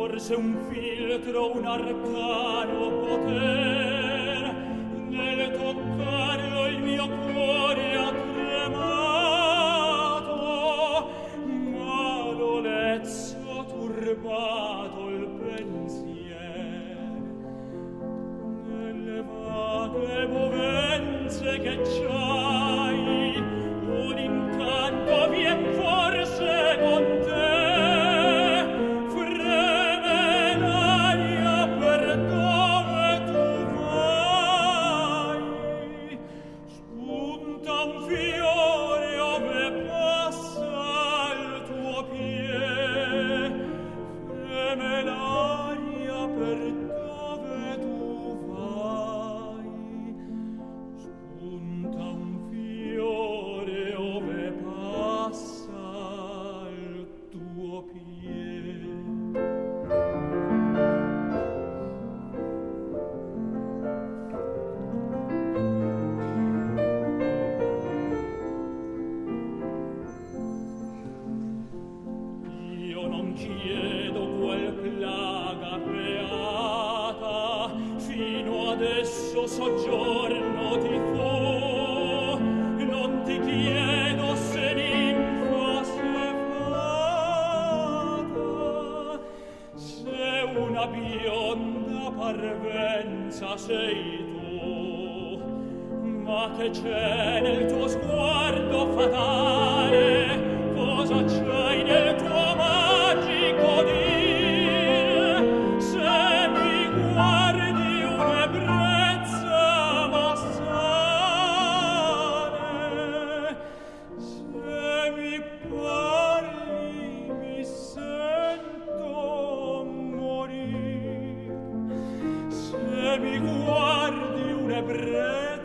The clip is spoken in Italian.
forse un filtro, un arcano poter, nel toccarlo il mio cuore ha tremato, ma l'olezzo turbato il pensier, nelle vaghe movenze che c'hai, un incanto vien forse con te. Chiedo qual plaga beata fino adesso soggiorno ti fu, non ti chiedo se ninfa se fata, se una bionda parvenza sei tu, ma che c'è nel tuo sguardo fatale, cosa c'hai nel tuo magico dir, se mi guardi un'ebbrezza massare, se mi parli mi sento morir, se mi guardi un'ebbrezza